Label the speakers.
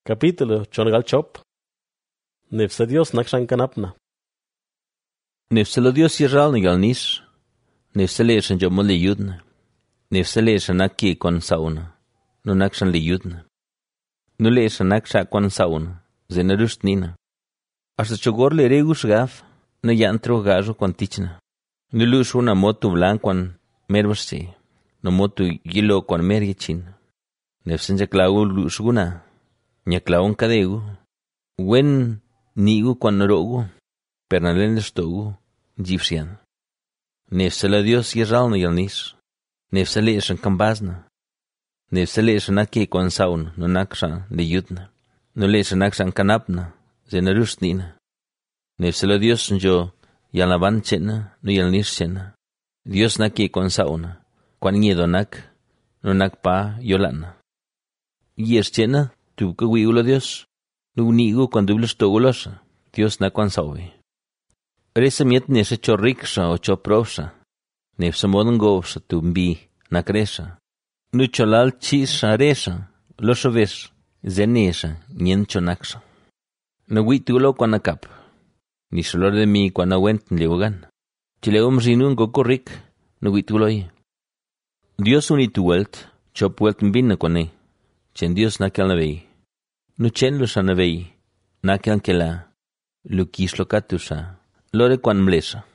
Speaker 1: Capítulo chongal chop. Nefse Dios nakshan kanapna.
Speaker 2: Nefse Dios yirral nigal nis. Nefse leishan jo mole yudna. Nefse leishan aki kon sauna. No nakshan li yudna. No leishan naksha kon sauna. Zena rust nina. Hasta chogor le regus gaf. No yantro gajo kon tichna. No lus una motu blanc kon merversi. No motu gilo kon mergechin. Nefse ja clau lus guna. Nya claun kadegu. Wen nigu kon rogu. Pernalen stogu. Gypsian. Nefse la Dios yirral nigal nis. Nefse leishan kambazna. Nefse leishan aki kon sauna. No nakshan li yudna. No leishan nakshan kanapna. Zena rust nina. Nefse la Dios jo yalaban chena. No yal nis chena. Dios naki kon sauna. Kwan nyedo nak. No nak pa yolana. Yes chena. Tu que wigulo Dios. No nigo kon dubles togulosa. Dios na kwan sawe. Resa miet nese cho riksha o cho prosa. Nefse moden govsa tu mbi na kresa. Nu cholal chisha resa. Loso ves. Zenesa. Nyen chonaksha. No witulo kwan akap. Ni solor de mi kwan awenten leogan. Chileum rinun gokorik. No wituloi. Dios unituelt. Chop welt mbina kwane. Chen Dios nakel na vei. No chen lo sana vei. Nakel kela. Lukis lo katusa. Lore kwan mlesa.